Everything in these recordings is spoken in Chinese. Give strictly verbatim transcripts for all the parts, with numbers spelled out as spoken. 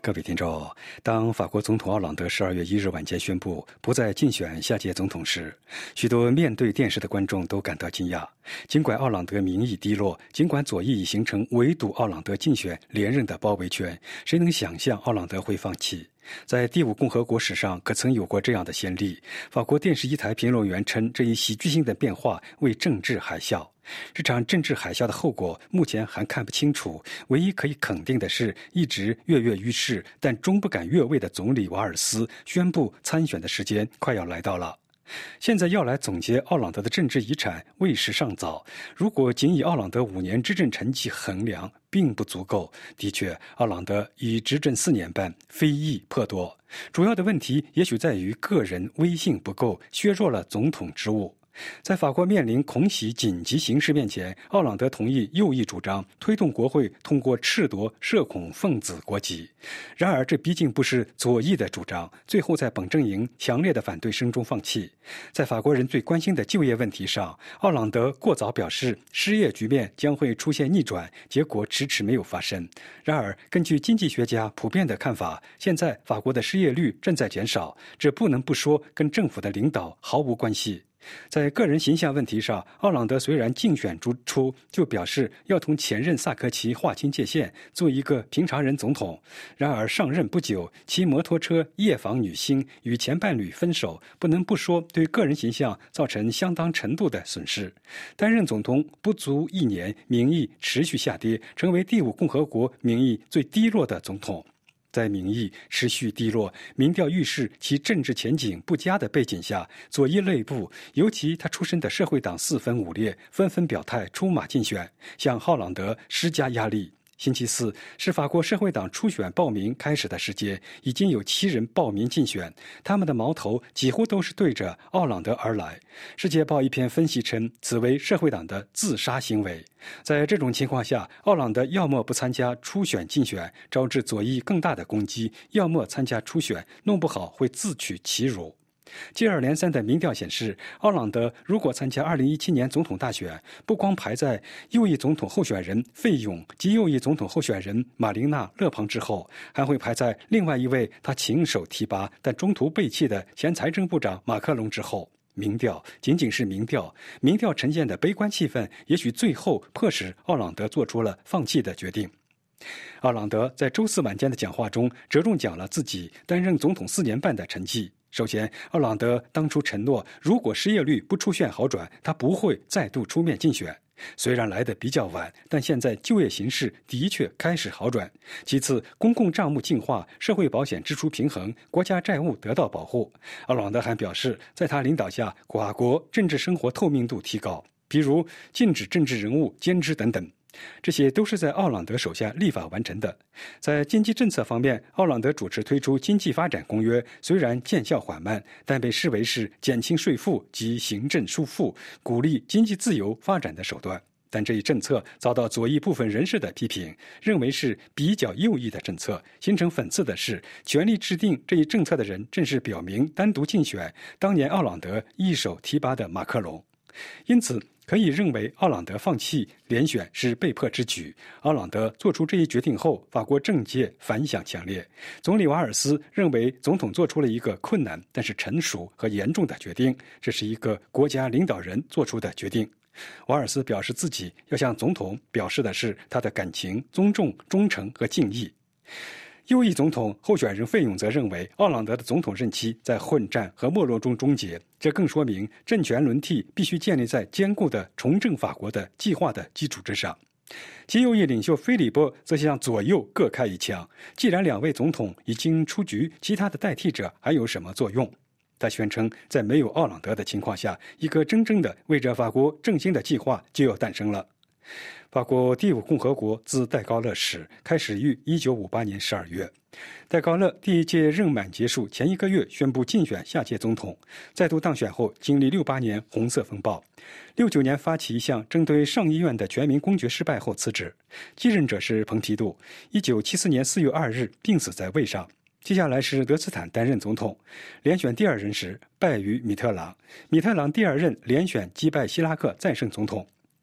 各位听众，当法国总统奥朗德十二月一日晚间宣布不再竞选下届总统时，许多面对电视的观众都感到惊讶。尽管奥朗德民意低落，尽管左翼已形成围堵奥朗德竞选连任的包围圈，谁能想象奥朗德会放弃？在第五共和国史上可曾有过这样的先例？法国电视一台评论员称，这一喜剧性的变化为政治海啸。这场政治海啸的后果目前还看不清楚，唯一可以肯定的是，一直跃跃欲试但终不敢越位的总理瓦尔斯宣布参选的时间快要来到了。现在要来总结奥朗德的政治遗产，为时尚早。如果仅以奥朗德五年执政成绩衡量，并不足够。的确，奥朗德已执政四年半，非议颇多。主要的问题也许在于个人威信不够，削弱了总统职务。在法国面临恐袭紧急形势面前，奥朗德同意右翼主张，推动国会通过褫夺涉恐分子国籍。然而，这毕竟不是左翼的主张，最后在本阵营强烈的反对声中放弃。在法国人最关心的就业问题上，奥朗德过早表示失业局面将会出现逆转，结果迟迟没有发生。然而，根据经济学家普遍的看法，现在法国的失业率正在减少，这不能不说跟政府的领导毫无关系。在个人形象问题上，奥朗德虽然竞选之初就表示要同前任萨科齐划清界限，做一个平常人总统，然而上任不久，骑摩托车夜访女星，与前伴侣分手，不能不说对个人形象造成相当程度的损失。担任总统不足一年，民意持续下跌，成为第五共和国民意最低落的总统。在民意持续低落、民调预示其政治前景不佳的背景下，左翼内部，尤其他出身的社会党四分五裂，纷纷表态出马竞选，向奥朗德施加压力。星期四是法国社会党初选报名开始的时间，已经有七人报名竞选，他们的矛头几乎都是对着奥朗德而来。世界报一篇分析称，此为社会党的自杀行为。在这种情况下，奥朗德要么不参加初选竞选，招致左翼更大的攻击，要么参加初选，弄不好会自取其辱。接二连三的民调显示，奥朗德如果参加二零一七年总统大选，不光排在右翼总统候选人费永及右翼总统候选人马琳娜·勒庞之后，还会排在另外一位他亲手提拔但中途背弃的前财政部长马克龙之后。民调仅仅是民调，民调呈现的悲观气氛，也许最后迫使奥朗德做出了放弃的决定。奥朗德在周四晚间的讲话中，着重讲了自己担任总统四年半的成绩。首先，奥朗德当初承诺，如果失业率不出现好转，他不会再度出面竞选。虽然来得比较晚，但现在就业形势的确开始好转。其次，公共账目净化，社会保险支出平衡，国家债务得到保护。奥朗德还表示，在他领导下，法国政治生活透明度提高，比如禁止政治人物兼职等等。这些都是在奥朗德手下立法完成的。在经济政策方面，奥朗德主持推出经济发展公约，虽然见效缓慢，但被视为是减轻税负及行政束缚、鼓励经济自由发展的手段。但这一政策遭到左翼部分人士的批评，认为是比较右翼的政策。形成讽刺的是，全力制定这一政策的人正是表明单独竞选当年奥朗德一手提拔的马克龙。因此，可以认为奥朗德放弃连选是被迫之举。奥朗德做出这一决定后，法国政界反响强烈。总理瓦尔斯认为总统做出了一个困难但是成熟和严重的决定，这是一个国家领导人做出的决定。瓦尔斯表示自己要向总统表示的是他的感情、尊重、忠诚和敬意。右翼总统候选人费永则认为，奥朗德的总统任期在混战和没落中终结，这更说明政权轮替必须建立在坚固的重振法国的计划的基础之上。其右翼领袖菲利波则向左右各开一枪，既然两位总统已经出局，其他的代替者还有什么作用？他宣称，在没有奥朗德的情况下，一个真正的为着法国振兴的计划就要诞生了。法国第五共和国自戴高乐始开始于一九五八年十二月，戴高乐第一届任满结束前一个月宣布竞选下届总统，再度当选后经历六八年红色风暴，六九年发起一项针对上议院的全民公决失败后辞职，继任者是蓬提杜，一九七四年四月二日病死在位上。接下来是德斯坦担任总统，连选第二任时败于米特朗，米特朗第二任连选击败希拉克再胜总统。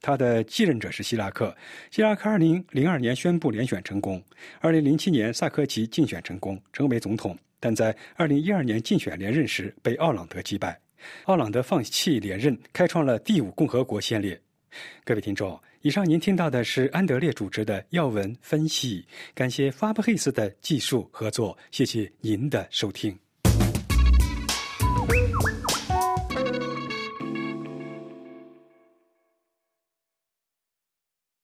他的继任者是希拉克。希拉克二零零二年宣布连选成功，二零零七年萨科齐竞选成功，成为总统，但在二零一二年竞选连任时被奥朗德击败。奥朗德放弃连任，开创了第五共和国先烈。各位听众，以上您听到的是安德烈主持的要闻分析，感谢法布黑斯的技术合作，谢谢您的收听。